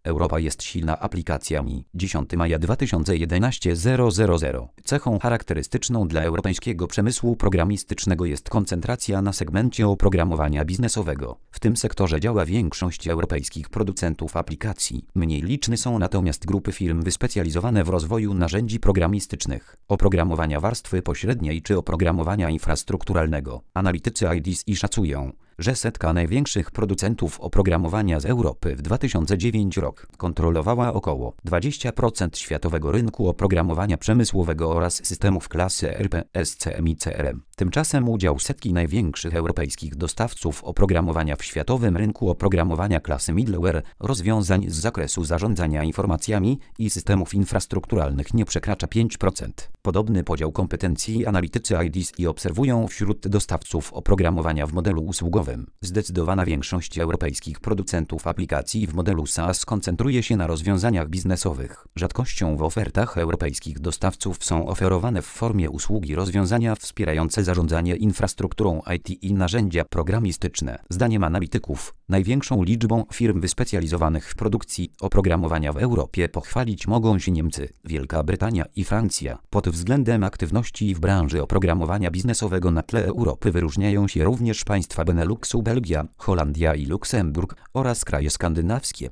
Europa jest silna aplikacjami. 10 maja 2011 000. Cechą charakterystyczną dla europejskiego przemysłu programistycznego jest koncentracja na segmencie oprogramowania biznesowego. W tym sektorze działa większość europejskich producentów aplikacji. Mniej liczne są natomiast grupy firm wyspecjalizowane w rozwoju narzędzi programistycznych, oprogramowania warstwy pośredniej czy oprogramowania infrastrukturalnego. Analitycy IDC szacują, że setka największych producentów oprogramowania z Europy w 2009 rok kontrolowała około 20% światowego rynku oprogramowania przemysłowego oraz systemów klasy ERP, SCM i CRM. Tymczasem udział setki największych europejskich dostawców oprogramowania w światowym rynku oprogramowania klasy middleware, rozwiązań z zakresu zarządzania informacjami i systemów infrastrukturalnych nie przekracza 5%. Podobny podział kompetencji analitycy IDC obserwują wśród dostawców oprogramowania w modelu usługowym. Zdecydowana większość europejskich producentów aplikacji w modelu SaaS koncentruje się na rozwiązaniach biznesowych. Rzadkością w ofertach europejskich dostawców są oferowane w formie usługi rozwiązania wspierające zarządzanie infrastrukturą IT i narzędzia programistyczne. Zdaniem analityków, największą liczbą firm wyspecjalizowanych w produkcji oprogramowania w Europie pochwalić mogą się Niemcy, Wielka Brytania i Francja. Pod względem aktywności w branży oprogramowania biznesowego na tle Europy wyróżniają się również państwa Beneluxu, Belgia, Holandia i Luksemburg oraz kraje skandynawskie.